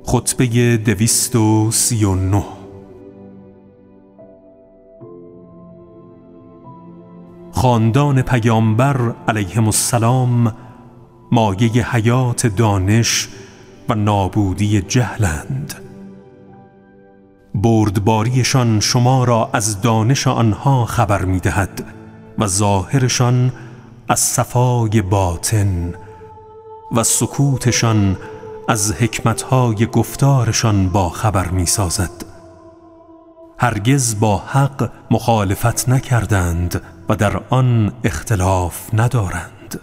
خطبه 239. خاندان پیامبر علیهم السلام مایه حیات دانش و نابودی جهلند. بردباریشان شما را از دانش آنها خبر می دهد و ظاهرشان از صفای باطن و سکوتشان از حکمتهای گفتارشان با خبر می سازد. هرگز با حق مخالفت نکردند و در آن اختلاف ندارند.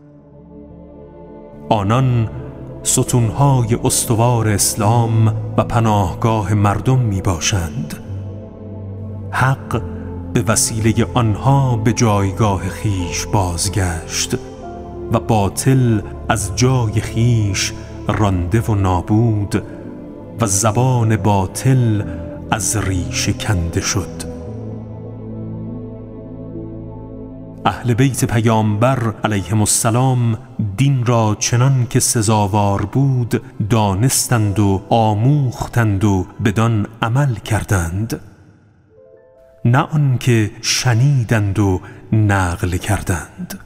آنان ستونهای استوار اسلام و پناهگاه مردم می باشند. حق به وسیله آنها به جایگاه خیش بازگشت و باطل از جای خیش رانده و نابود و زبان باطل از ریشه کنده شد. اهل بیت پیامبر علیهم السلام دین را چنان که سزاوار بود دانستند و آموختند و بدان عمل کردند، نه آن که شنیدند و نقل کردند.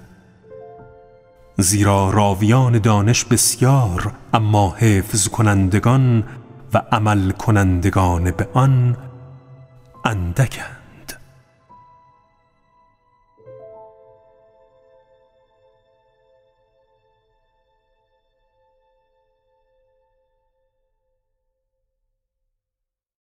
زیرا راویان دانش بسیار، اما حفظ کنندگان و عمل کنندگان به آن اندکند.